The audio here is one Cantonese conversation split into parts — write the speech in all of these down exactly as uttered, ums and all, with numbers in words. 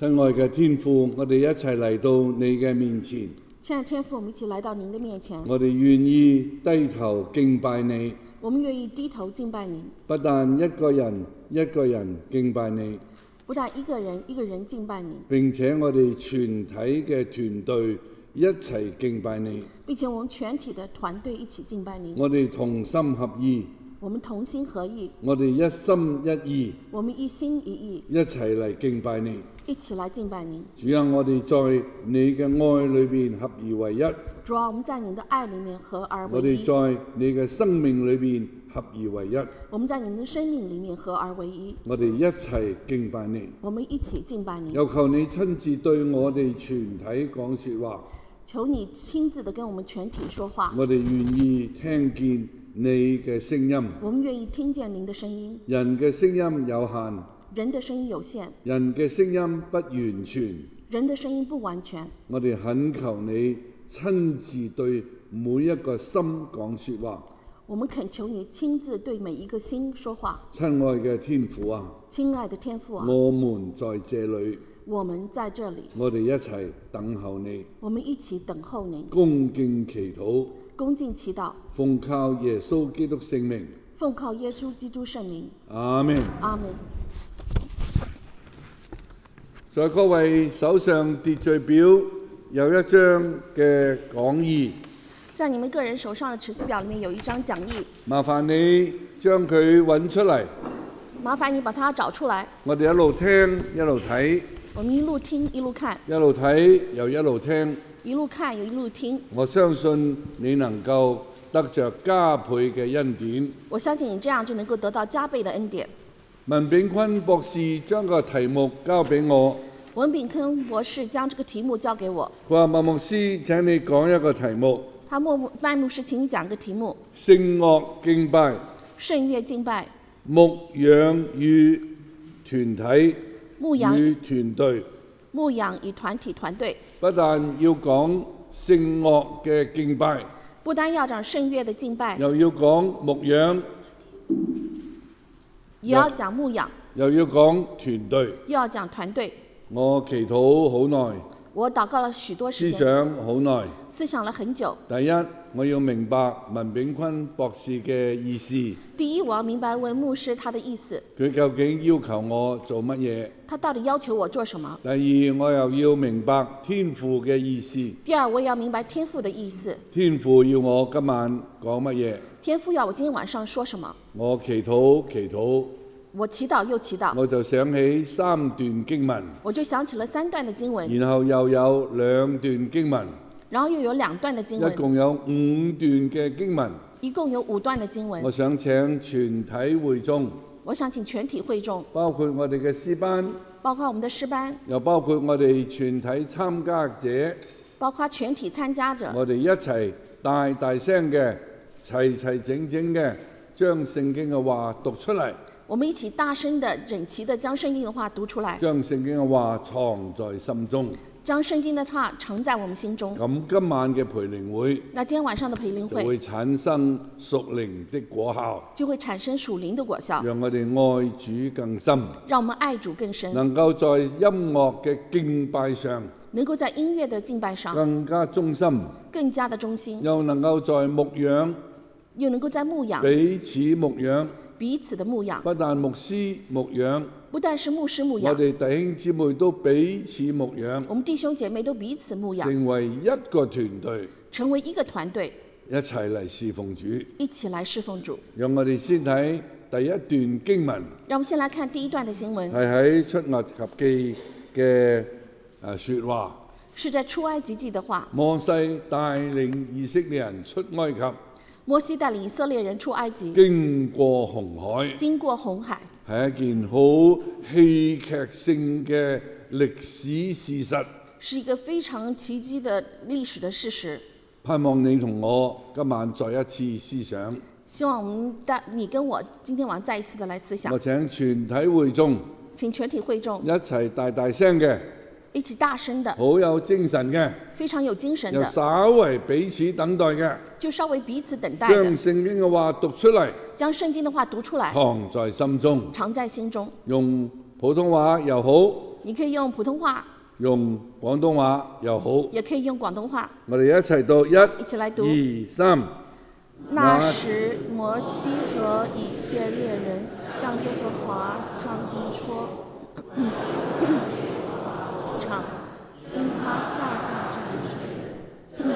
親愛嘅天父，我哋一齊嚟到你嘅面前。 親愛的天父，我們一起來到您的面前。 我哋願意低頭敬拜你。 我們願意低頭敬拜您。 不但一個人一個人敬拜你， 不但一個人一個人敬拜您， 並且我哋全體嘅團隊一齊敬拜你。 並且我們全體的團隊一起敬拜您。 我哋同心合意。 我們同心合意。 我哋一心一意。 我們一心一意。 一齊嚟敬拜你。 一起來敬拜您。 主啊，我哋在你嘅愛裏邊合而為一。 主啊，我們在你的愛裏面合而為一。 我哋在你嘅生命裏邊合而為一。 我們在你的生命裏面合而為一。 我哋一齊敬拜你。 我們一起敬拜你。 又求你親自對我哋全體講說話。 求你親自的跟我們全體說話。 我哋願意聽見你嘅聲音。 我們願意聽見您的聲音。 人嘅聲音有限。 人的聲音有限。 人嘅聲音不完全。 人的聲音不完全。 我哋懇求你親自對每一個心講說話。 我們懇求你親自對每一個心說話。 親愛嘅天父啊， 親愛的天父啊， 我們在這裏。 我們在這裏。 我哋一齊等候你。 我們一起等候你。 恭敬祈禱。 恭敬祈禱。 奉靠耶穌基督聖名。 奉靠耶穌基督聖名。 阿們。 阿們。 在各位手上秩序表有一張嘅講義。 在你們個人手上的秩序表裏面有一張講義。 麻煩你將佢揾出嚟。 麻煩你把它找出來。 我哋一路聽一路睇。 我們一路聽一路看。 一路睇又一路聽。 一路看又一路聽。 我相信你能夠得着加倍嘅恩典。 我相信你這樣就能夠得到加倍的恩典。 文炳坤博士將個題目交俾我。 文炳坤博士將這個題目交給我。 佢話麥牧師，請你講一個題目。 他莫麥牧師，請你講個題目。 聖樂敬拜。 聖樂敬拜。 牧養與團體。 牧養與團隊。 牧養與團體團隊。 不但要講聖樂嘅敬拜。 不單要講聖樂的敬拜。 又要講牧養。 也要講牧養。 又要講團隊。 又要講團隊。 我祈禱好耐。 我禱告了許多時間。 思想好耐。 思想了很久。 第一，我要明白文炳坤博士嘅意思。 第一，我要明白文牧師他的意思。 佢究竟要求我做乜嘢？ 他到底要求我做什麼？ 第二，我又要明白天父嘅意思。 第二，我也要明白天父的意思。 天父要我今晚講乜嘢？ 天父要我今天晚上說什麼？ 我祈禱祈禱。 我祈禱又祈禱， 我就想起三段經文， 我就想起了三段的經文， 然後又有兩段經文， 然後又有兩段的經文， 一共有五段嘅經文， 一共有五段的經文。 我想請全體會眾， 我想請全體會眾， 包括我哋嘅詩班， 包括我們的詩班， 又包括我哋全體參加者， 包括全體參加者， 我哋一齊大大聲嘅、齊齊整整嘅將聖經嘅話讀出嚟。 我們一起大聲的、整齊的將聖經的話讀出來， 將聖經嘅話藏在心中， 將聖經的話藏在我們心中。 咁今晚嘅培靈會， 那今天晚上的培靈會就會產生屬靈的果效， 就會產生屬靈的果效， 讓我哋愛主更深， 讓我們愛主更深， 能夠在音樂嘅敬拜上， 能夠在音樂的敬拜上更加忠心， 更加的忠心， 又能夠在牧養， 又能夠在牧養， 彼此牧養。 彼此的牧養， 不但牧師牧養， 不但是牧師牧養， 我哋弟兄姊妹都彼此牧養， 我們弟兄姐妹都彼此牧養， 成為一個團隊， 成為一個團隊， 一齊嚟侍奉主， 一起來侍奉主。 讓我哋先睇第一段經文， 讓我們先來看第一段的經文， 係喺出埃及記嘅誒說話， 是在出埃及記的話。 摩西帶領以色列人出埃及。 摩西帶領以色列人出埃及， 經過紅海， 經過紅海， 係一件好戲劇性嘅歷史事實， 是一個非常奇蹟的歷史的事實。 盼望你同我今晚再一次思想， 希望我們帶你跟我今天晚上再一次的來思想。 我請全體會眾， 請全體會眾一齊大大聲嘅， 一起大聲的， 好有精神嘅， 非常有精神的， 又稍為彼此等待嘅， 就稍微彼此等待的， 將聖經嘅話讀出嚟， 將聖經的話讀出來， 藏在心中， 藏在心中。 用普通話又好， 你可以用普通話， 用廣東話又好， 也可以用廣東話。 我哋一齊讀一、 一起來讀。 二、三。 那時摩西和以色列人向耶和華唱歌說：唱，因他大大彰顯。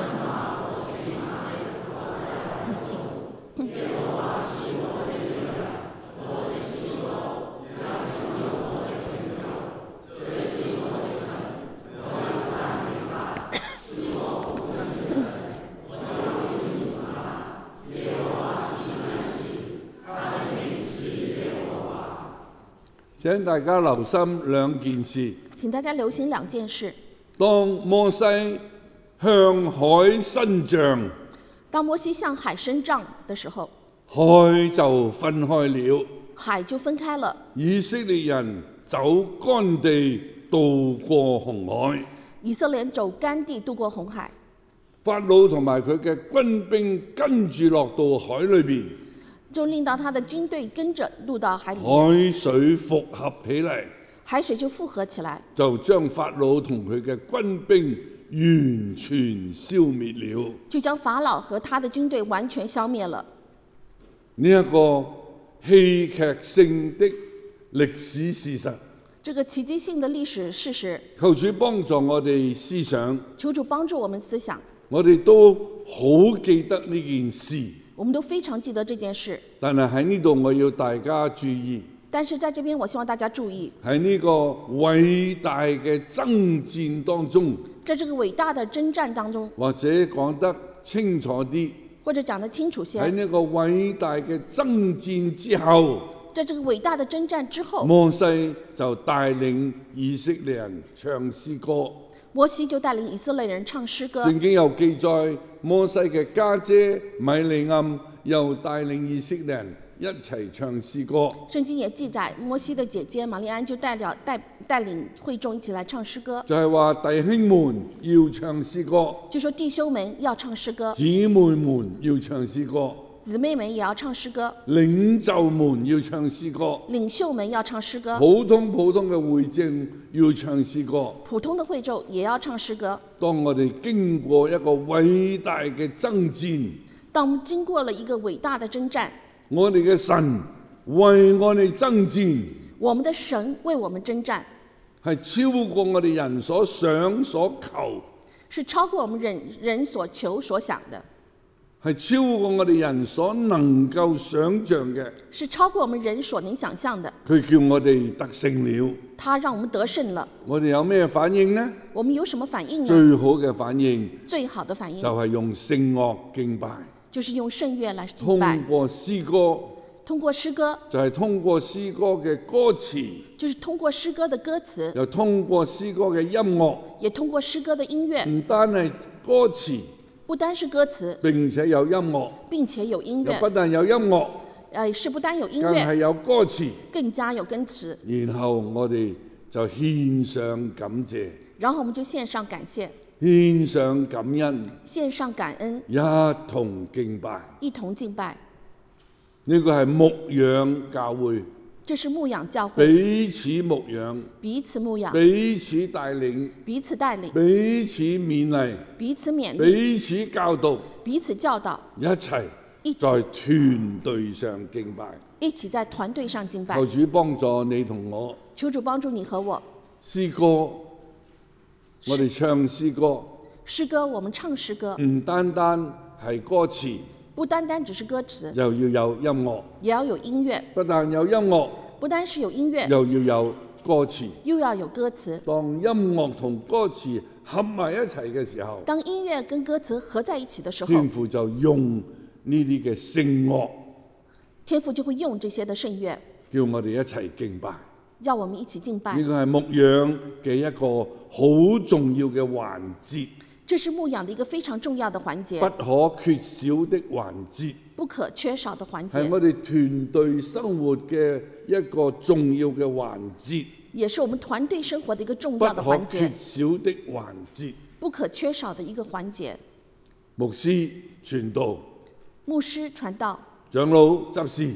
請大家留心兩件事。 請大家留心兩件事。 當摩西向海伸杖， 當摩西向海伸杖的時候， 海就分開了， 海就分開了。 以色列人走乾地渡過紅海， 以色列人走乾地渡過紅海。 法老同埋佢嘅軍兵跟住落到海裏邊， 就令到他的軍隊跟着入到海裡面， 海水復合起嚟， 海水就復合起來， 就將法老同佢嘅軍兵完全消滅了。 就將法老和他的軍隊完全消滅了。 呢一個戲劇性的歷史事實， 這個奇蹟性的歷史事實， 求主幫助我哋思想， 求主幫助我們思想。 我哋都好記得呢件事， 我們都非常記得這件事。 但係喺呢度我要大家注意， 但是在這邊我希望大家注意， 喺呢個偉大嘅爭戰當中， 在這個偉大的征戰當中， 或者講得清楚啲， 或者講得清楚些， 喺呢個偉大嘅爭戰之後， 在這個偉大的征戰之後， 摩西就帶領以色列人唱詩歌。 摩西就帶領以色列人唱詩歌。 聖經又記載摩西嘅家姐米利暗又帶領以色列人一齊唱詩歌。 聖經也記載摩西的姐姐瑪利安就帶了帶帶領會眾一起來唱詩歌。 就係話弟兄們要唱詩歌， 就說弟兄們要唱詩歌， 姊妹們要唱詩歌， 姊妹們也要唱詩歌， 領袖們要唱詩歌， 領袖們要唱詩歌， 普通普通嘅會眾要唱詩歌。 普通的會眾也要唱詩歌。 當我哋經過一個偉大嘅爭戰， 當我們經過了一個偉大的征戰， 我哋嘅神為我哋爭戰， 我們的神為我們征戰， 係超過我哋人所想所求， 是超過我們人人所求所想的， 係超過我哋人所能夠想像嘅， 是超過我們人所能想象的。 佢叫我哋得勝了， 他讓我們得勝了。 我哋有咩反應呢？ 我們有什麼反應呢？ 最好嘅反應最好的反應就係用聖樂敬拜， 就是用聖樂來敬通拜， 過詩歌， 通過詩歌， 就係通過詩歌嘅歌詞， 就是通過詩歌的歌詞， 又通過詩歌嘅音樂， 也通過詩歌的音樂， 唔單係歌詞， 不單是歌詞， 並且有音樂， 並且有音樂， 又不但有音樂， 呃，是不單有音更係樂， 有歌詞， 更加有歌詞。 然後我哋就獻上感謝， 然後我們就獻上感謝， 獻上感恩， 獻上感恩， 一同敬拜。 一同敬拜。 呢個係牧養教會， 這是牧養教會， 彼此牧養， 彼此牧養， 彼此帶領， 彼此帶領， 彼此勉勵， 彼此勉勵， 彼此教導， 彼此教導， 一齊一起在團隊上敬拜。 一起在團隊上敬拜求。主幫助你同我。 求主幫助你和我。 詩歌，我哋唱詩歌， 詩歌，我們唱詩歌， 唔單單係歌詞， 不單單只是歌詞， 又要有音樂。 也要有音樂。 不但有音樂， 不單是有音樂， 又要有歌詞。 又要有歌詞。 當音樂同歌詞合埋一齊嘅時候， 當音樂跟歌詞合在一起的時候， 天父就用呢啲嘅聖樂， 天父就會用這些的聖樂， 叫我哋一齊敬拜。 要我們一起敬拜。 呢個係牧養嘅一個好重要嘅環節， 這是牧養的一個非常重要的環節， 不可缺少的環節， 不可缺少的環節， 係我哋團隊生活嘅一個重要嘅環節， 也是我們團隊生活的一個重不要的環節， 可缺少的環節。 不可缺少的一個環節。 牧師傳道， 牧師傳道， 長老執事，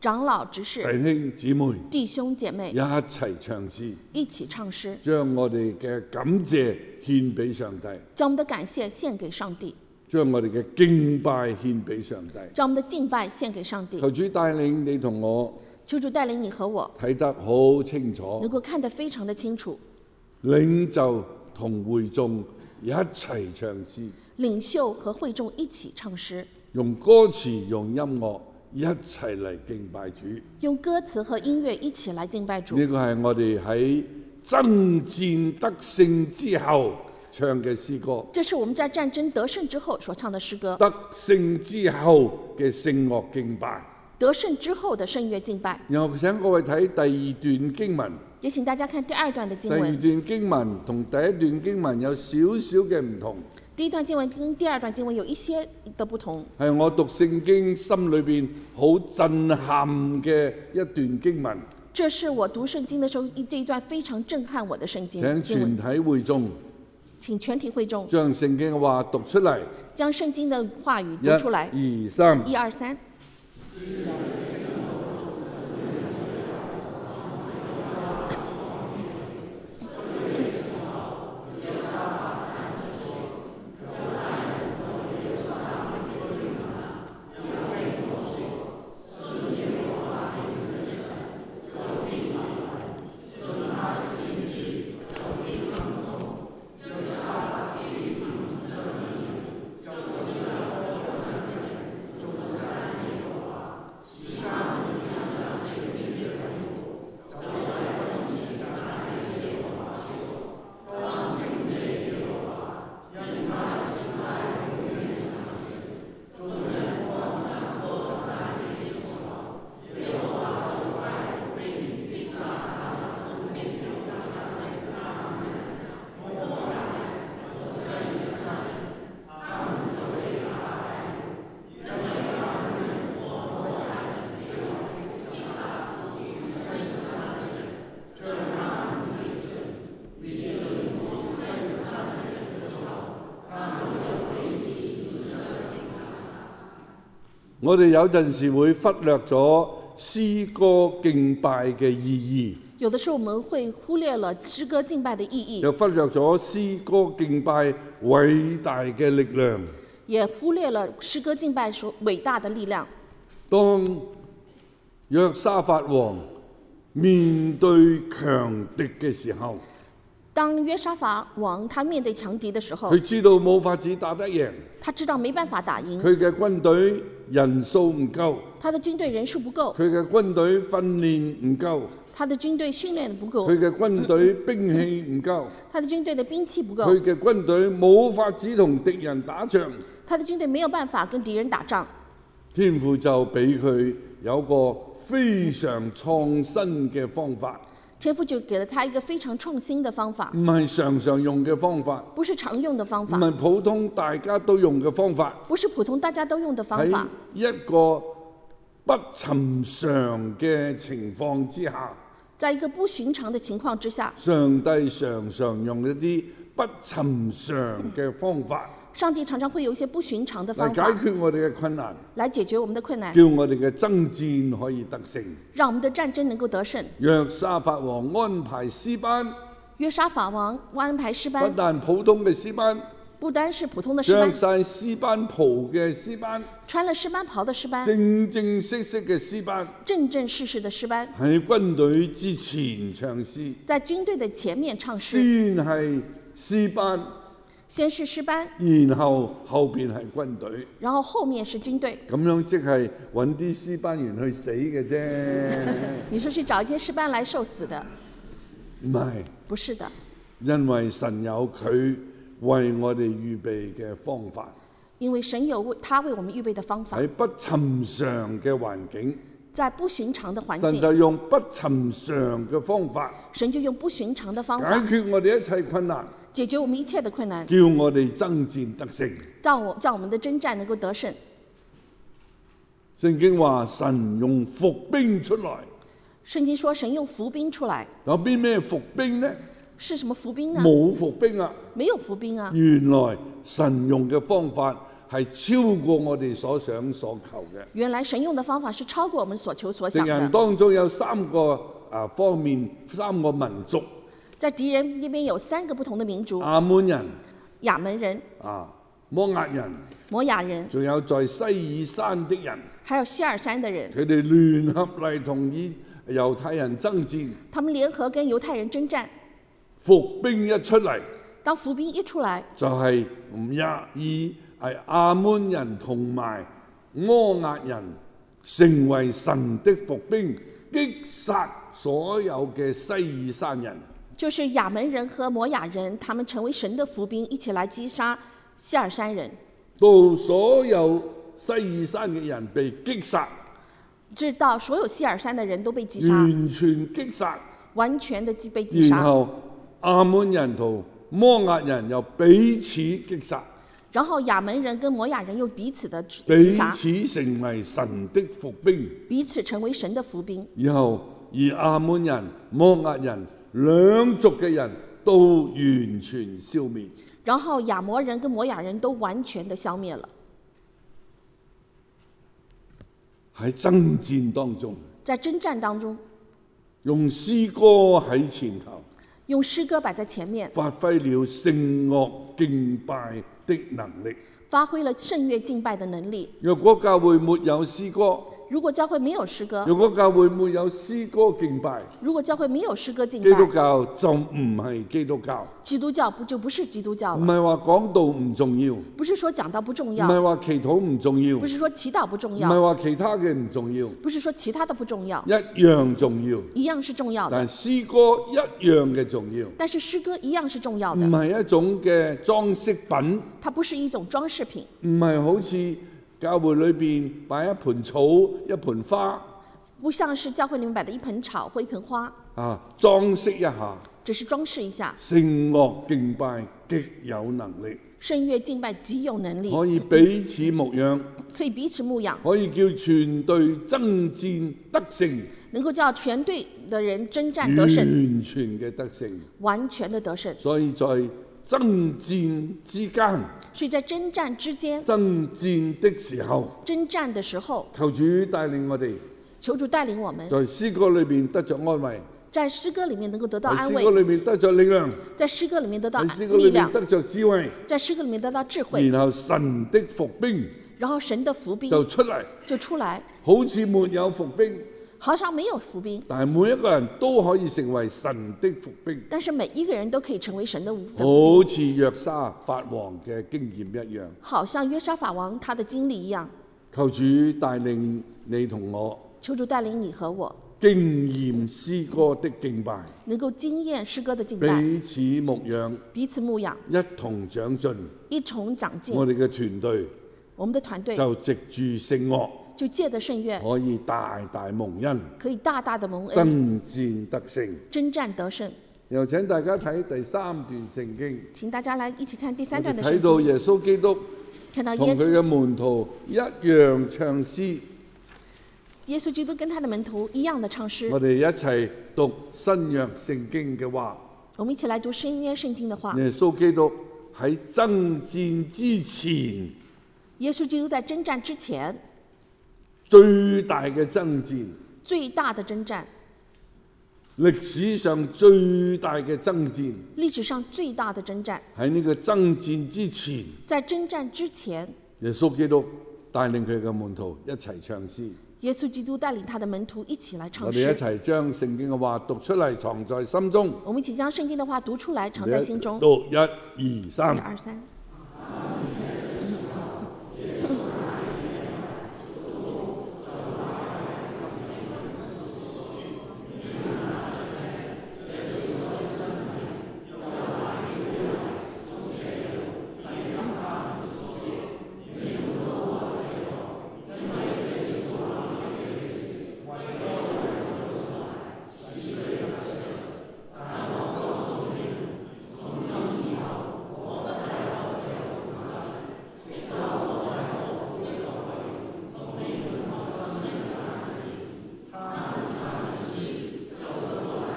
長老執弟事、 兄姊妹弟兄姐妹一齊唱詩， 一起唱詩， 將我哋嘅感謝獻俾上帝， 將我們的感謝獻給上帝， 將我哋嘅敬拜獻俾上帝。 將我們的敬拜獻給上帝。 求主帶領你同我求主帶領你和我睇得好清楚能，夠看得非常的清楚。 領袖同會眾一齊唱詩， 領袖和會眾一起唱詩， 用歌詞用音樂一齊嚟敬拜主。 用歌詞和音樂一起來敬拜主。 呢個係我哋喺爭戰得勝之後唱嘅詩歌， 這是我們在戰爭得勝之後所唱的詩歌。 得勝之後嘅聖樂敬拜。 得勝之後的聖樂敬拜。 然後請各位睇第二段經文。 也請大家看第二段的經第二文。 段經文同第一段經文有少少嘅唔同。 第一段經文跟第二段經文有一些的不同。 係我讀聖經心裏邊好震撼嘅一段經文。 這是我讀聖經的時候，這一段非常震撼我的聖經。 請全體會眾， 請全體會眾將聖經嘅話讀出嚟。 將聖經的話語讀出來。 一、二、三。 一二三。 我哋有陣時會忽略咗詩歌敬拜嘅意義， 有的時候我們會忽略了詩歌敬拜的意義， 又忽略咗詩歌敬拜偉大嘅力量， 也忽略了詩歌敬拜所偉大的力量。 當約沙法王面對強敵嘅時候， 當約沙法王他面對強敵的時候， 佢知道冇法子打得贏， 他知道沒辦法打贏， 佢嘅軍隊人數唔夠， 他的軍隊人數不夠， 佢嘅軍隊訓練唔夠， 他的軍隊訓練不夠， 佢嘅軍隊兵器唔夠， 他的軍隊的兵器不夠， 佢嘅軍隊冇法子同敵人打仗， 他的軍隊沒有辦法跟敵人打仗。 天父就俾佢有個非常創新嘅方法， 天父就給了他一個非常創新的方法， 唔係常常用嘅方法， 不是常用的方唔法， 係普通大家都用嘅方法， 不是普通大家都用的方法。 喺一個不尋常嘅情況之下， 在一個不尋常的情況之下， 上帝常常用一啲不尋常嘅方法， 上帝常常會有一些不尋常的嚟方法解決我哋嘅困難， 來解決我們的困難， 叫我哋嘅爭戰可以得勝。 讓我們的戰爭能夠得勝。 約沙法王安排詩班， 約沙法王安排詩不班， 但普通嘅詩班， 不單是普通的詩着班， 晒詩班袍嘅詩班， 穿了詩班袍的詩班， 正正式式嘅詩班， 正正式式的詩班， 喺軍隊之前唱詩， 在軍隊的前面唱詩， 先係詩班， 先是詩班， 然後後邊係軍隊， 然後後面是軍隊。 咁樣即係揾啲詩班員去死嘅啫。 你說去找一些詩班來受死的？ 唔係， 不是的， 因為神有佢為我哋預備嘅方法， 因為神有為他為我們預備的方法， 喺不尋常嘅環境， 在不尋常的環神境， 就用不尋常嘅方法神就用不尋常的方解法決我哋一切困難， 解決我們一切的困難， 叫我哋爭戰得勝。 讓我讓我們的征戰能夠得勝。 聖經話神用伏兵出來， 聖經說神用伏兵出來， 有邊咩伏兵呢？ 是什麼伏兵呢？ 冇伏兵啊！ 沒有伏兵啊！ 原來神用嘅方法係超過我哋所想所求嘅。 原來神用的方法是超過我們所求所敵人想的。 當中有三個啊方面，三個民族。 在敵人那邊有三個不同的民族： 亞捫人、 亞門人、 啊摩押人， 摩亞人， 仲有在西爾山的人。 還有西爾山的人。 佢哋聯合嚟同以猶太人爭戰。 他們聯合跟猶太人征戰。 伏兵一出嚟， 當伏兵一出來， 就係亞以係亞捫人同埋摩押人成為神的伏兵，擊殺所有嘅西爾山人。 就是亞門人和摩亞人，他們成為神的伏兵，一起來擊殺西爾山人。 到所有西爾山嘅人被擊殺， 直到所有西爾山的人都被擊殺， 完全擊殺， 完全的被擊殺。 然後亞捫人同摩押人又彼此擊殺， 然後亞門人跟摩亞人又彼此的擊彼殺， 此成為神的伏兵。 彼此成為神的伏兵。 然後而亞捫人、摩押人兩族嘅人都完全消滅。 然後亞摩人跟摩亞人都完全的消滅了。 喺爭戰當中， 在征戰當中， 用詩歌喺前頭， 用詩歌擺在前面， 發揮了聖樂敬拜的能力。 發揮了聖樂敬拜的能力。 若果教會沒有詩歌， 如果教會沒有詩歌， 如果教會沒有詩歌敬拜， 如果教會沒有詩歌敬基督拜， 教就唔係基督教。 基督教不就不是基督教了？ 唔係話講道唔重要，唔不是說講道不重要， 係話祈禱唔重要， 不是說祈禱不重要， 唔係話其他嘅唔重要， 不是說其他的不重要， 一樣重要。 一樣是重要的。 但詩歌一樣嘅重要， 但是詩歌一樣是重要的， 唔係一種嘅裝飾品， 它不是一種裝飾品， 唔係好似教會裏邊擺一盆草、一盆花不像是教會裡面擺的一盆草或一盆花， 啊，裝飾一下。 只是裝飾一下。 聖樂敬拜極有能力， 聖樂敬拜極有能力， 可以彼此牧養， 可以彼此牧養， 可以叫全隊爭戰得勝， 能夠叫全隊的人征戰得勝， 完全嘅得勝。 完全的得勝。 所以在爭戰之間， 所以在征戰之間， 爭戰的時候， 征戰的時候， 求主帶領我哋， 求主帶領我們， 在詩歌裏邊得着安慰， 在詩歌裡面能夠得到喺詩安慰， 歌裏面得着力量， 在詩歌裡面得到喺詩歌力量， 裏面得着智慧， 在詩歌裡面得到智慧， 然後神的伏兵然後神的伏兵就出嚟， 就出來， 好似沒有伏兵， 好像沒有伏兵， 但係每一個人都可以成為神的伏兵， 但是每一個人都可以成為神的伏兵， 好似約沙法王嘅經驗一樣。 好像約沙法王他的經歷一樣。 求主帶領你同我求主帶領你和我， 經驗詩歌的敬拜， 能夠經驗詩歌的敬拜， 彼此牧養， 彼此牧養， 一同長進。 一同長進。 我哋嘅團隊我們的團隊就藉住聖樂， 就借着聖樂， 可以大大蒙恩， 可以大大的蒙恩， 爭戰得勝。 征戰得勝。 又請大家睇第三段聖經， 請大家來一起看第三我哋段的聖經， 睇到耶穌基督看到耶穌， 同佢嘅門徒一樣唱詩。 耶穌基督跟他的門徒一樣的唱詩。 我哋一齊讀新約聖經嘅話。 我們一起來讀新約聖經的話。 耶穌基督喺爭戰之前， 耶穌基督在征戰之前， 最大嘅爭戰， 最大的征戰， 歷史上最大嘅爭戰， 歷史上最大的征戰， 喺呢個爭戰之前， 在征戰之前， 耶穌基督帶領佢嘅門徒一齊唱詩。 耶穌基督帶領他的門徒一起來唱我哋一詩。 齊將聖經嘅話讀出嚟，藏在心中。 我們一起將聖經的話讀出來，藏在心中。 讀一二一三。 二三。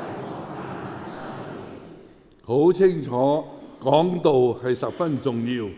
好清楚，講道係十分重要。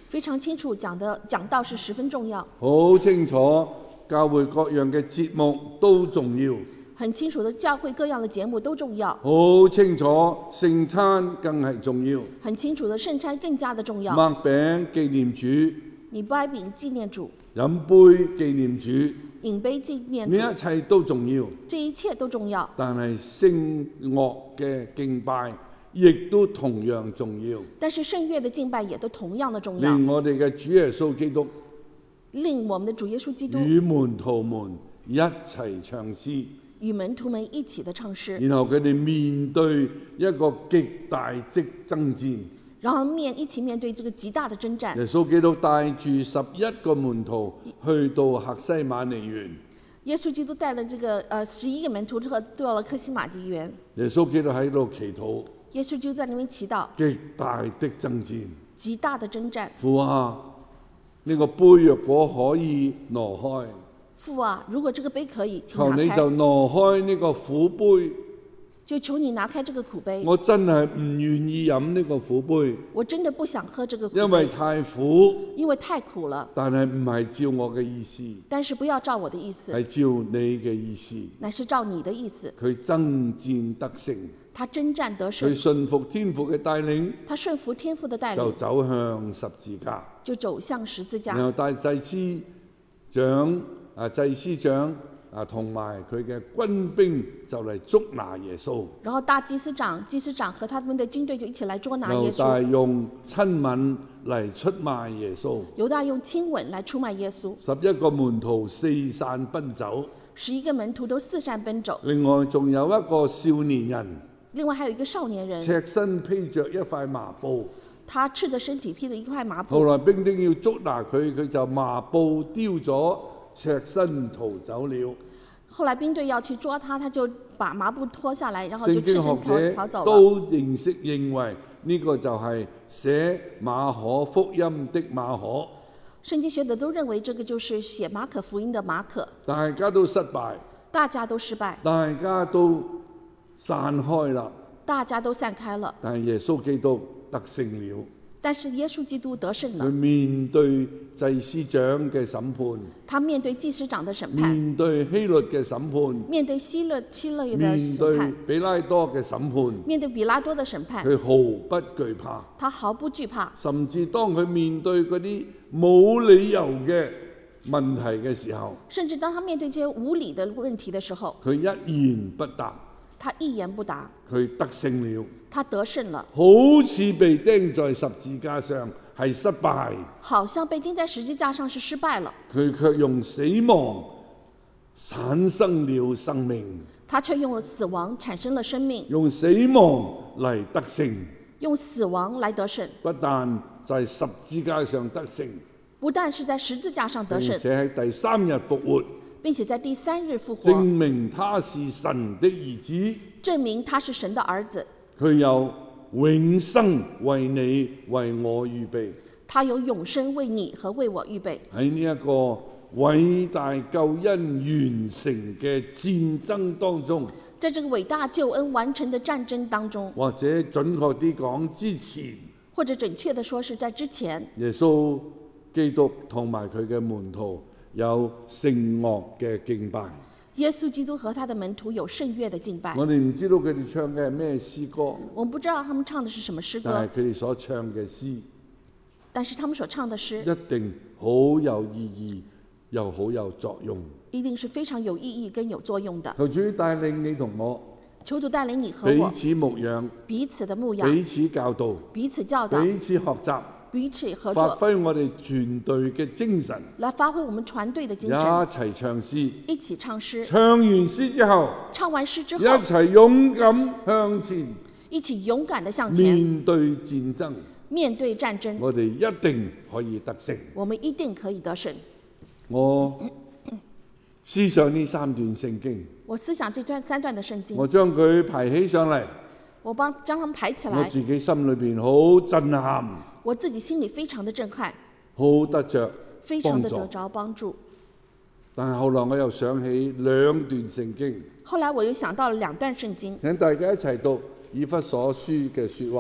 非常清楚講的講道是十分重要， 好清楚教會各樣嘅節目都重要， 很清楚的教會各樣的節目都重要， 好清楚聖餐更係重要， 很清楚的聖餐更加的重要。 擘餅紀念主， 你掰餅紀念主， 飲杯紀念主， 飲杯紀念主， 呢一切都重要。 這一切都重要。 但係聖樂嘅敬拜亦都同樣重要， 但是聖樂的敬拜也都同樣的重要， 令我哋嘅主耶穌基督令我們的主耶穌基督與門徒們一齊唱詩， 與門徒們一起的唱詩， 然後佢哋面對一個極大的爭戰， 然後面一起面對這個極大的征戰。 耶穌基督帶住十一個門徒去到客西馬尼園， 耶穌基督帶了這個呃十一個門徒之後到了客西馬尼園， 耶穌基督喺度祈禱， 耶穌就在那邊祈禱， 極大的爭戰， 極大的征戰。 父啊，呢、這個杯若果可以挪開， 父啊，如果這個杯可以，請求拿開， 你就挪開呢個苦杯。 就求你拿開這個苦杯。 我真係唔願意飲呢個苦杯， 我真的不想喝這個苦杯， 因為太苦， 因為太苦了。 但係唔係照我嘅意思， 但是不要照我的意思， 係照你嘅意思。 乃是照你的意思。 佢爭戰得勝， 他征戰得佢勝， 信服天父嘅帶領， 他順服天父的帶領， 就走向十字架， 就走向十字架。 然後帶祭司長啊祭司長啊同埋佢嘅軍兵就嚟捉拿耶穌， 然後大祭司長、祭司長和他們的軍隊就一起來捉拿耶猶大穌。 用親吻嚟出賣耶穌， 猶大用親吻來出賣耶穌， 十一個門徒四散奔走。 十一個門徒都四散奔走。 另外仲有一個少年人， 另外還有一個少年人， 赤身披着一塊麻布， 他赤着身體披着一塊麻後布。 來兵丁要捉拿佢，佢就麻布丟咗，赤身逃走了。 後來兵隊要去捉他，他就把麻布脫下來，然後就聖經學赤身逃者逃走了。 都認識認為呢個就係寫馬可福音的馬可， 聖經學者都認為這個就是寫馬可福音的馬可。 大家都失敗， 大家都失敗， 大家都散開啦， 大家都散開了， 但係耶穌基督得勝了。 但是耶穌基督得勝佢了。 面對祭司長嘅審判， 他面對祭司長的審判， 面對希律嘅審判， 面對希律希律的面審對判， 比拉多嘅審判， 面對比拉多的審判， 佢毫不懼怕。 他毫不懼怕。 甚至當佢面對嗰啲冇理由嘅問題嘅時候， 甚至當他面對這些無理的問題的時候， 佢一言不答， 他一言不答， 佢得勝了， 他得勝了， 好似被釘在十字架上係失敗， 好像被釘在十字架上是失敗了， 佢卻用死亡產生了生命， 他卻用死亡產生了生命， 用死亡嚟得勝。 用死亡來得勝， 不但在十字架上得勝， 不但是在十字架上得勝， 並且喺第三日復活， 並且在第三日復活， 證明他是神的兒子， 證明他是神的兒子， 佢有永生為你為我預備。 他有永生為你和為我預備。 喺呢一個偉大救恩完成嘅戰爭當中， 在這個偉大救恩完成的戰爭當中， 或者準確啲講之前， 或者準確的說是在之前， 耶穌基督同埋佢嘅門徒有聖樂嘅敬拜。 耶穌基督和他的門徒有聖樂的敬拜。 我哋唔知道佢哋唱嘅係咩詩歌， 我們不知道他們唱的是什麼詩歌， 但係佢哋所唱嘅詩但是他們所唱的詩一定好有意義，又好有作用。 一定是非常有意義跟有作用的。 求主帶領你同我求主帶領你和我彼此牧養， 彼此的牧養， 彼此教導， 彼此教導， 彼此學習， 彼此合發作， 揮我哋團隊嘅精神， 來發揮我們團隊的精一神， 齊唱詩。 一起唱詩。 唱完詩之後， 唱完詩之一後， 齊勇敢向前， 一起勇敢地向前， 面對戰爭， 面對戰爭， 我哋一定可以得勝。 我們一定可以得勝。 我思想呢三段聖經， 我思想這段三段的聖經， 我將佢排起上嚟， 我幫將他們排起我來， 自己心裏邊好震撼， 我自己心裡非常的震撼， 好得着非常幫助。 的得着幫助。 但係後來我又想起兩段聖經， 後來我又想到了兩段聖經， 請大家一齊讀以弗所書嘅說話。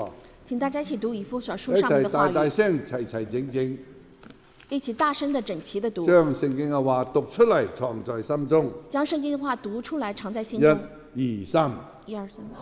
請大家一起讀以弗所書一齊上面的話語， 大大聲、齊齊整整一起大聲的整齊的讀， 將聖經嘅話讀出嚟，藏在心中。 將聖經的話讀出來，藏在心一、 中。 二、三。 一二三。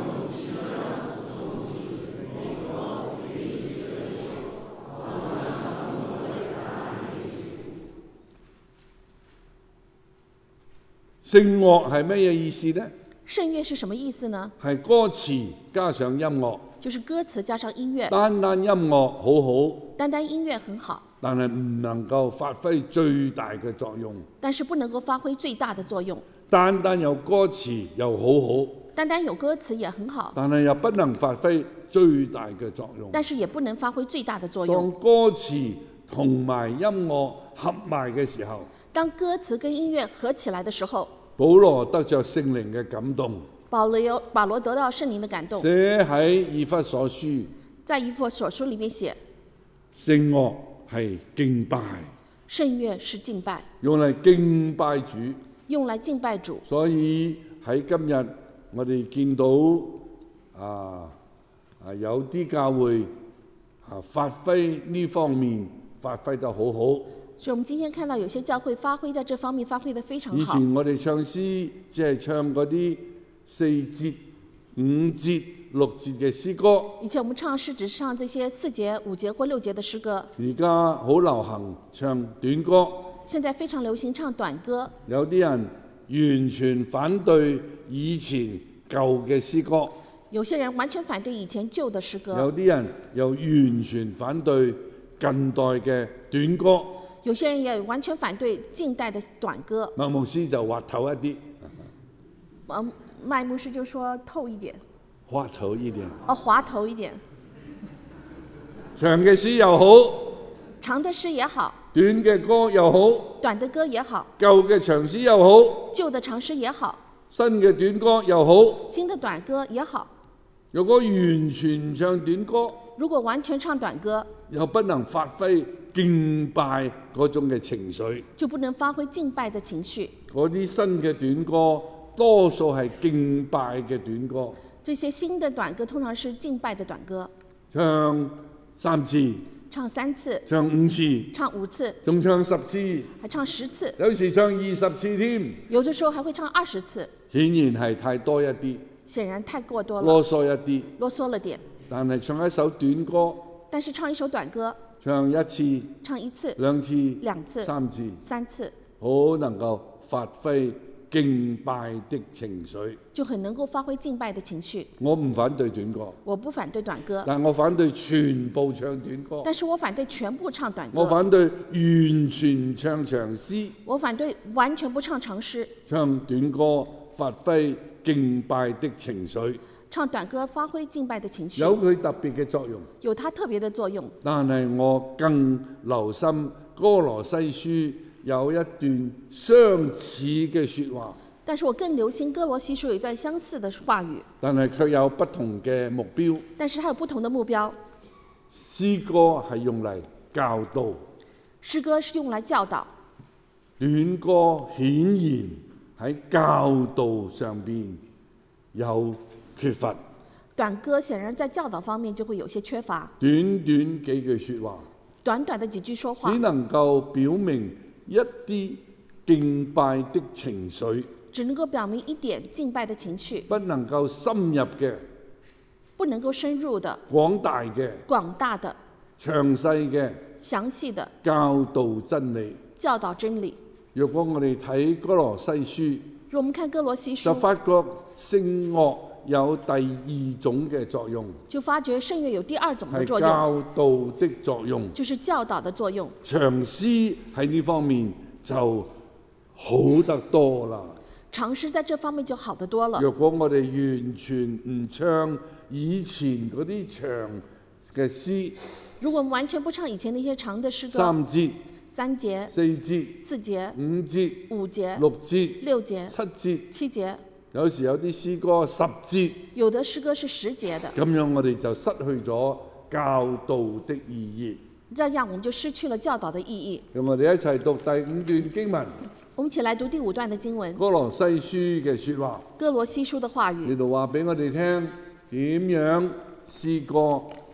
聖樂係乜嘢意思呢？ 聖樂是什麼意思呢？ 係歌詞加上音樂， 就是歌詞加上音樂。 單單音樂好好， 單單音樂很好， 但係唔能夠發揮最大嘅作用。 但是不能夠發揮最大的作用。 單單有歌詞又好好， 單單有歌詞也很好， 但係又不能發揮最大嘅作用。 但是也不能發揮最大的作用。 當歌詞同埋音樂合埋嘅時候， 當歌詞跟音樂合起來的時候， 保羅得着聖靈嘅感動， 保羅保羅得到聖靈的感動， 寫喺以弗所書， 在以弗所書裏面寫， 聖樂係敬拜， 聖樂是敬拜， 用嚟敬拜主， 用來敬拜主。 所以喺今日我哋見到啊啊有啲教會啊發揮呢方面發揮得好好。 所以我們今天看到有些教會發揮在這方面發揮得非常好。 以前我哋唱詩只係唱嗰啲四節、五節、六節嘅詩歌。 以前我們唱詩只是唱這些四節、五節或六節的詩歌。 而家好流行唱短歌。 現在非常流行唱短歌。 有啲人完全反對以前舊嘅詩歌。 有些人完全反對以前舊的詩歌。 有啲人又完全反對近代嘅短歌。 有些人也完全反對近代的短歌。 麥牧師就滑頭一啲。 嗯，麥牧師就說透一點。 滑頭一點。 哦，滑頭一點。 長嘅詩又好。 長的詩也好。 短嘅歌又好。 短的歌也好。 舊嘅長詩又好。 舊的長詩也好。 新嘅短歌又好。 新的短歌也好。 如果完全唱短歌， 如果完全唱短歌， 又不能發揮敬拜嗰種嘅情緒， 就不能發揮敬拜的情緒。 嗰啲新嘅短歌多數係敬拜嘅短歌。 這些新的短歌通常是敬拜的短歌。 唱三次， 唱三次， 唱五次， 唱五次， 仲唱十次， 還唱十次， 有時唱二十次添。 有的時候還會唱二十次。 顯然係太多一啲， 顯然太過多了， 囉嗦一啲， 囉嗦了點。 但係唱一首短歌， 但是唱一首短歌， 唱一次， 唱一次， 兩次， 兩次， 三次， 三次， 好能夠發揮敬拜的情緒， 就很能夠發揮敬拜的情緒。 我唔反對短歌， 我不反對短歌， 但我反對全部唱短歌。 但是我反對全部唱短歌。 我反對完全唱長詩。 我反對完全不唱長詩。 唱短歌發揮敬拜的情緒。 唱短歌發揮敬拜的情緒， 有佢特別嘅作用， 有它特別的作用。 但係我更留心歌羅西書有一段相似嘅說話， 但是我更留心歌羅西書有一段相似的話語， 但係卻有不同嘅目標。 但是它有不同的目標。 詩歌係用嚟教導， 詩歌是用來教導， 短歌顯然喺教導上邊有缺乏。 短歌顯然在教導方面就會有些缺乏。 短短幾句說話， 短短的幾句說話， 只能夠表明一啲敬拜的情緒， 只能夠表明一點敬拜的情緒， 不能夠深入嘅， 不能夠深入的， 廣大嘅， 廣大的， 詳細嘅， 詳細的教導真理。 教導真理。 若果我哋睇歌羅西書， 如果我們看歌羅西書， 就發覺聖樂有第二種嘅作用， 就發覺聖樂有第二種的係作用， 教導的作用， 就是教導的作用。 長詩喺呢方面就好得多啦。 長詩在這方面就好得多了。 若果我哋完全唔唱以前嗰啲長嘅詩， 如果我們完全不唱以前那些長的詩歌， 三節、 三節、 四節、 四節、 五節、 五節、 六節、 六節、 七節， 七節， 有時有啲詩歌十節， 有的詩歌是十節的。 咁樣我哋就失去咗教導的意義。 這樣我們就失去了教導的意義。 咁我哋一齊讀第五段經文。 我們一起來讀第五段的經文。 歌羅西書嘅說話。 歌羅西書的話語。 呢度話俾我哋聽點樣詩歌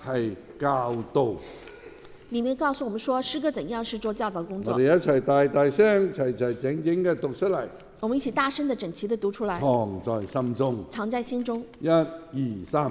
係教導。 裡面告訴我們說，詩歌怎樣是做教導工作。 我哋一齊大大聲、齊齊整整嘅讀出嚟， 我們一起大聲的、整齊的讀出來， 藏在心中。 藏在心中。 一、二、三。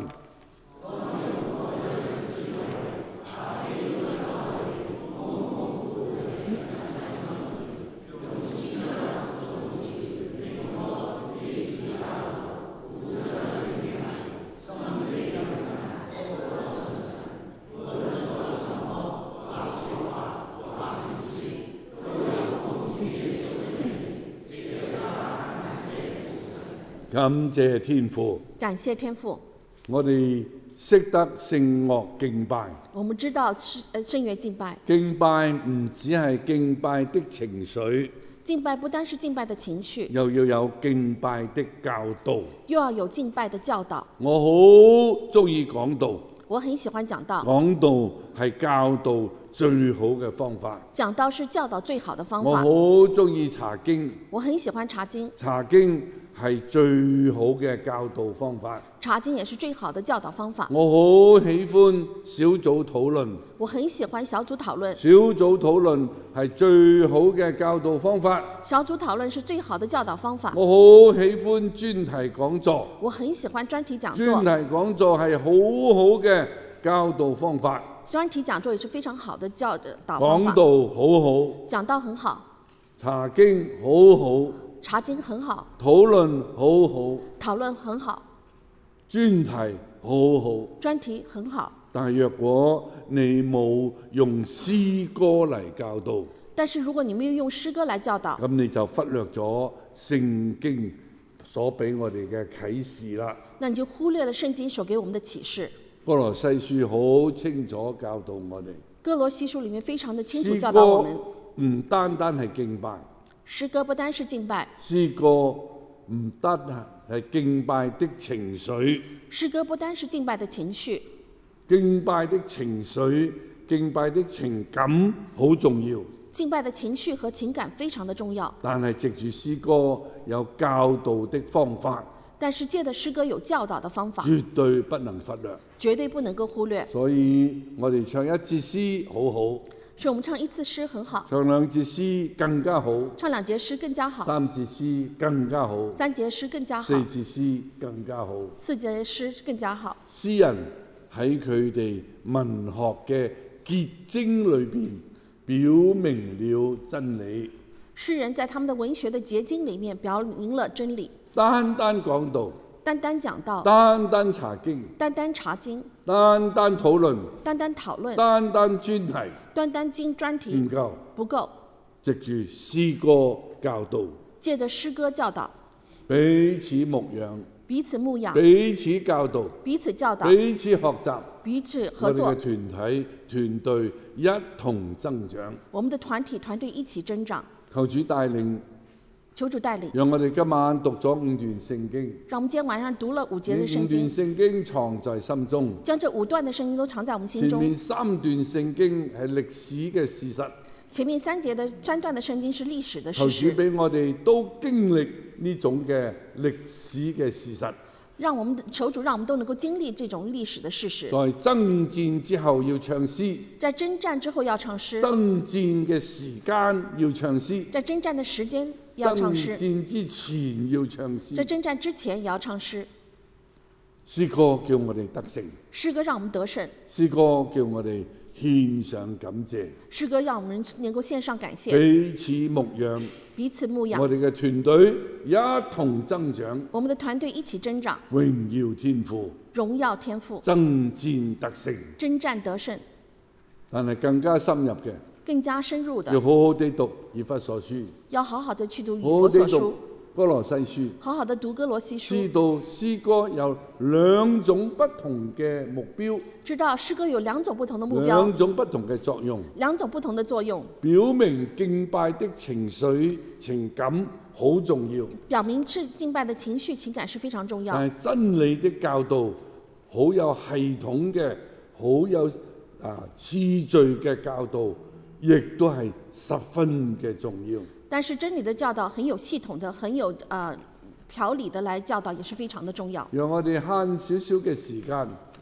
感謝天父， 感謝天父。 我哋識得聖樂敬拜。 我們知道聖呃聖樂敬拜， 敬拜唔只係敬拜的情緒， 敬拜不單是敬拜的情緒， 又要有敬拜的教導。 又要有敬拜的教導。 我好中意講道， 我很喜歡講道， 講道係教導最好嘅方法。 講道是教導最好的方我法。 好中意查經， 我很喜歡查經， 查經係最好嘅教導方法。 查經也是最好的教導方法。 我好喜歡小組討論， 我很喜歡小組討論， 小組討論係最好嘅教導方法。 小組討論是最好的教導方法。 我好喜歡專題講座， 我很喜歡專題講專座， 題講座係好好嘅教導方法。 專題講座也是非常好的教導方法。 講道好好， 講道很好， 查經好好， 查經很好， 討論好好， 討論很好， 專題好好。 專題很好。 但係若果你冇用詩歌嚟教導， 但是如果你沒有用詩歌來教導， 咁你就忽略咗聖經所俾我哋嘅啟示啦。 那你就忽略了聖經所給我們的啟示。 歌羅西書好清楚教導我哋， 歌羅西書裡面非常的清楚詩教導我們， 歌唔單單係敬拜， 詩歌不單是敬拜， 詩歌唔單係敬拜的情緒， 詩歌不單是敬拜的情緒， 敬拜的情緒、敬拜的情感好重要。 敬拜的情緒和情感非常的重要。 但係藉住詩歌有教導的方法， 但是借的詩歌有教導的方法， 絕對不能忽略。 絕對不能夠忽略。 所以我哋唱一節詩好好， 所以我們唱一次詩很好， 唱兩節詩更加好， 唱兩節詩更加好， 三節詩更加好， 三節詩更加好， 四節詩更加好。 四節詩更加好。 詩人喺佢哋文學嘅結晶裏邊表明了真理。 詩人在他們的文學的結晶裡面表明了真理。 單單講道， 單單講道， 單單查經， 單單查經， 單單討論， 單單討論， 單單專題， 單單經專題唔夠， 不夠。 藉住詩歌教導， 借着詩歌教導， 彼此牧養， 彼此牧養， 彼此教導， 彼此教導， 彼此學習， 彼此合作。 我哋嘅團體團隊一同增長。 我們的團體團隊一起增長。 求主帶領， 求主帶領， 讓我哋今晚讀咗五段聖經， 讓我們今天晚上讀了五節的聖五段經， 聖經藏在心中。 將這五段的聖經都藏在我們心中。 前面三段聖經係歷史嘅事實， 前面三節的三段的聖經是歷史的事求主實， 俾我哋都經歷呢種嘅歷史嘅事實。 讓我們求主讓我們都能夠經歷這種歷史的事實。 在爭戰之後要唱詩， 在征戰之後要唱詩， 爭戰嘅時間要唱詩， 在征戰的時間要爭唱詩， 戰之前要唱詩。 在征戰之前也要唱詩。 詩歌叫我哋得勝， 詩歌讓我們得勝， 詩歌叫我哋獻上感謝， 詩歌讓我們能夠獻上感謝， 彼此牧養， 彼此牧養。 我哋嘅團隊一同增長， 我們的團隊一起增長， 榮耀天父， 榮耀天父， 爭戰得勝。 征戰得勝。 但係更加深入嘅， 更加深入的要好好地讀以弗所書， 要好好的去讀以好好弗所書地讀，歌羅西書， 好好的讀歌羅西書， 知道詩歌有兩種不同嘅目標， 知道詩歌有兩種不同的目標， 兩種不同嘅作用， 兩種不同的作用， 表明敬拜的情緒情感好重要， 表明是敬拜的情緒情感是非常重要。 但係真理的教導好有系統嘅，好有啊次序嘅教導，亦都係十分嘅重要。 但是真理的教導很有系統的、很有呃條理的來教導，也是非常的重要。 讓我哋慳少少嘅時間，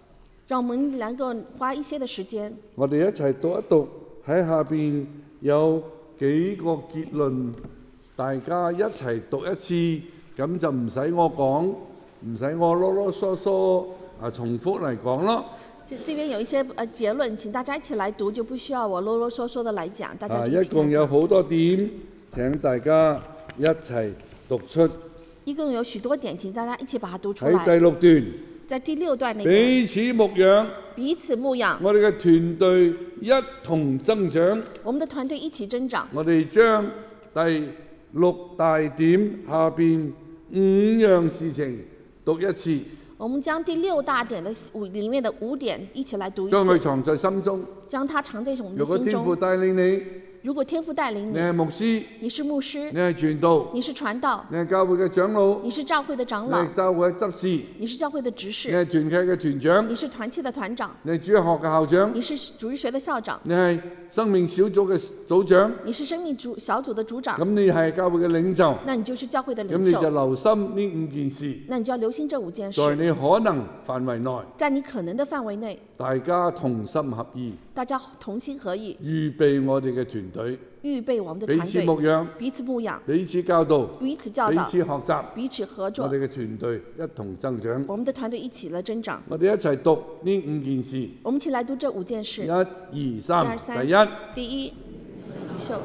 讓我們能夠花一些的時間。 我哋一齊讀一讀，喺下邊有幾個結論，大家一齊讀一次，咁就唔使我講，唔使我囉囉嗦嗦啊重複嚟講咯。 這這邊有一些呃結論，請大家一起來讀，就不需要我囉囉嗦嗦的來講，大家啊， 就一起來講。 一共有好多點，請大家一齊讀出。 一共有許多點，請大家一起把它讀出來。 喺第六段， 在第六段裏面， 彼此牧養， 彼此牧養， 我哋嘅團隊一同增長。 我們的團隊一起增長。 我哋將第六大點下邊五樣事情讀一次， 我們將第六大點的五裡面的五點一起來讀一次， 將佢藏在心中。 將它藏在我們的如果心中。 天父帶領你， 如果天父帶領你你， 係牧師， 你是牧師， 你係傳道， 你是傳道， 你係教會嘅長老， 你是教會的長你老， 係教會嘅執事， 你是教會的執你事， 係團契嘅團長， 你是團契的團長， 你係主日學嘅校長， 你是主日學的校長， 你係生命小組嘅組長， 你是生命組小組的組長， 咁你係教會嘅領袖， 那你就是教會的咁你就領袖， 留心呢五件事， 那你就要留心這五件事， 在你可能範圍內， 在你可能的範圍內， 大家同心合意， 大家同心合意， 預備我哋嘅團隊， 預備我們的彼團隊， 此牧養， 彼此牧養， 彼此教導， 彼此教導彼此，學習， 彼此合作， 我哋嘅團隊一同增長。 我們的團隊一起來增長。 我哋一齊讀呢五件事， 我們一起來讀這五件事。 一、二、 一三。 二三第一， 第一，秀。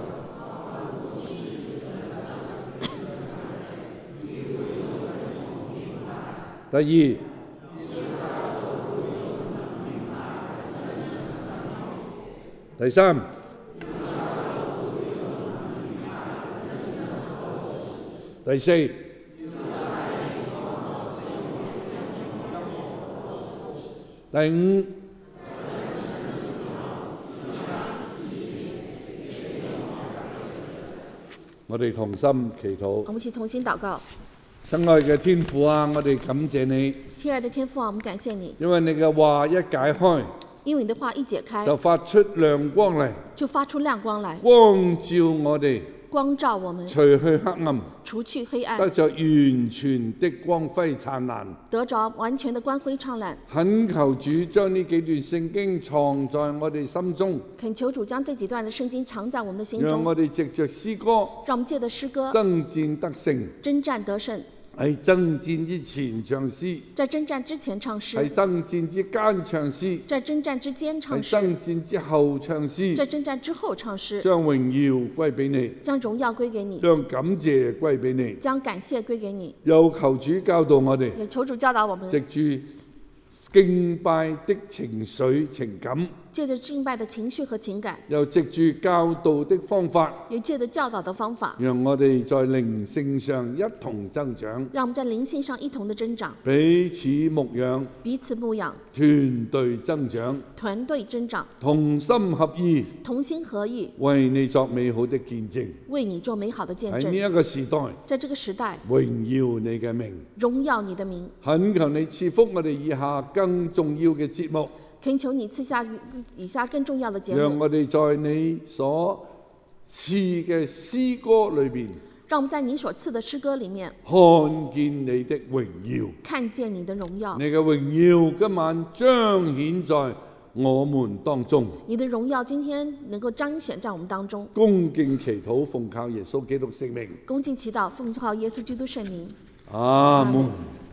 第二，第三，第四，第五，我哋同心祈禱。 我們一起同心禱告。 親愛嘅天父啊，我哋感謝你， 親愛的天父啊，我們感謝你， 因為你嘅話一解開， 因為你的話一解開， 就發出亮光嚟， 就發出亮光來， 光照我哋， 光照我們， 除去黑暗， 除去黑暗， 得着完全的光輝燦爛。 得着完全的光輝燦爛。 懇求主將呢幾段聖經藏在我哋心中， 懇求主將這幾段的聖經藏在我們的心中， 讓我哋藉着詩歌讓我們借着詩歌爭戰得勝。 征戰得勝。 喺爭戰之前唱詩， 在征戰之前唱詩， 喺爭戰之間唱詩， 在征戰之間唱喺詩， 爭戰之後唱詩， 在征戰之後唱詩， 將榮耀歸俾你， 將榮耀歸給你， 將感謝歸俾你， 將感謝歸給你。 又求主教導我哋， 也求主教導我們， 藉住敬拜的情緒情感， 借着敬拜的情緒和情感， 又藉住教導的方法， 也借着教導的方法， 讓我哋在靈性上一同增長， 讓我們在靈性上一同的增長， 彼此牧養， 彼此牧養， 團隊增長， 團隊增長， 同心合意， 同心合意， 為你作美好的見證。 為你做美好的見證。 喺呢一個時代， 在這個時代， 榮耀你嘅名， 榮耀你的名。 懇求你賜福我哋以下更重要嘅節目， 懇求你賜下以下更重要的節目， 讓我哋在你所賜嘅詩歌裏邊， 讓我們在你所賜的詩歌裡面看見你的榮耀， 看見你的榮耀。 你嘅榮耀今晚彰顯在我們當中。 你的榮耀今天能夠彰顯在我們當中。 恭敬祈禱，奉靠耶穌基督聖名。 恭敬祈禱，奉靠耶穌基督聖名。 阿門。